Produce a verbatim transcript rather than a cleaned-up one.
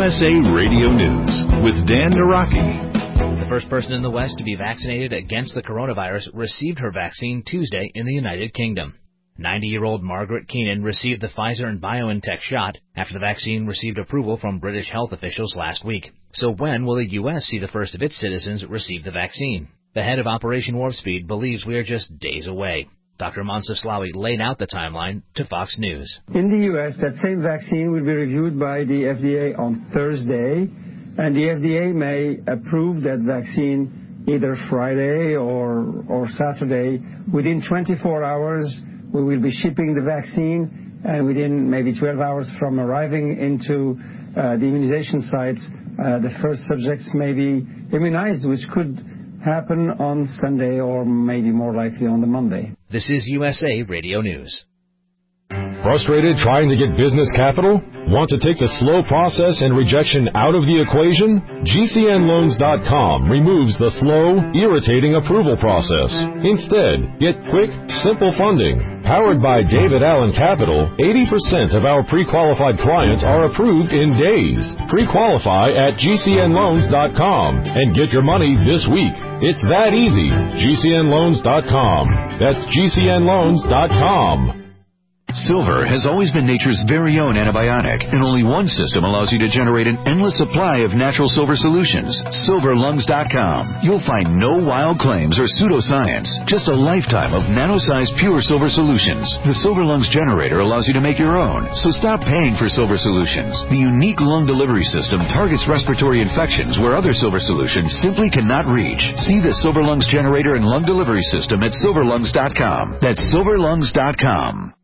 U S A Radio News with Dan Naraki. The first person in the West to be vaccinated against the coronavirus received her vaccine Tuesday in the United Kingdom. ninety-year-old Margaret Keenan received the Pfizer and BioNTech shot after the vaccine received approval from British health officials last week. So when will the U S see the first of its citizens receive the vaccine? The head of Operation Warp Speed believes we are just days away. Doctor Mansur Slawi laid out the timeline to Fox News. In the U S, that same vaccine will be reviewed by the F D A on Thursday, and the F D A may approve that vaccine either Friday or, or Saturday. Within twenty-four hours, we will be shipping the vaccine, and within maybe twelve hours from arriving into uh, the immunization sites, uh, the first subjects may be immunized, which could happen on Sunday or maybe more likely on the Monday. This is U S A Radio News. Frustrated trying to get business capital? Want to take the slow process and rejection out of the equation? G C N loans dot com removes the slow, irritating approval process. Instead, get quick, simple funding. Powered by David Allen Capital, eighty percent of our pre-qualified clients are approved in days. Pre-qualify at G C N loans dot com and get your money this week. It's that easy. G C N loans dot com. That's G C N loans dot com. Silver has always been nature's very own antibiotic, and only one system allows you to generate an endless supply of natural silver solutions. Silver Lungs dot com. You'll find no wild claims or pseudoscience, just a lifetime of nano-sized pure silver solutions. The Silver Lungs generator allows you to make your own, so stop paying for silver solutions. The unique lung delivery system targets respiratory infections where other silver solutions simply cannot reach. See the Silver Lungs generator and lung delivery system at Silver Lungs dot com. That's Silver Lungs dot com.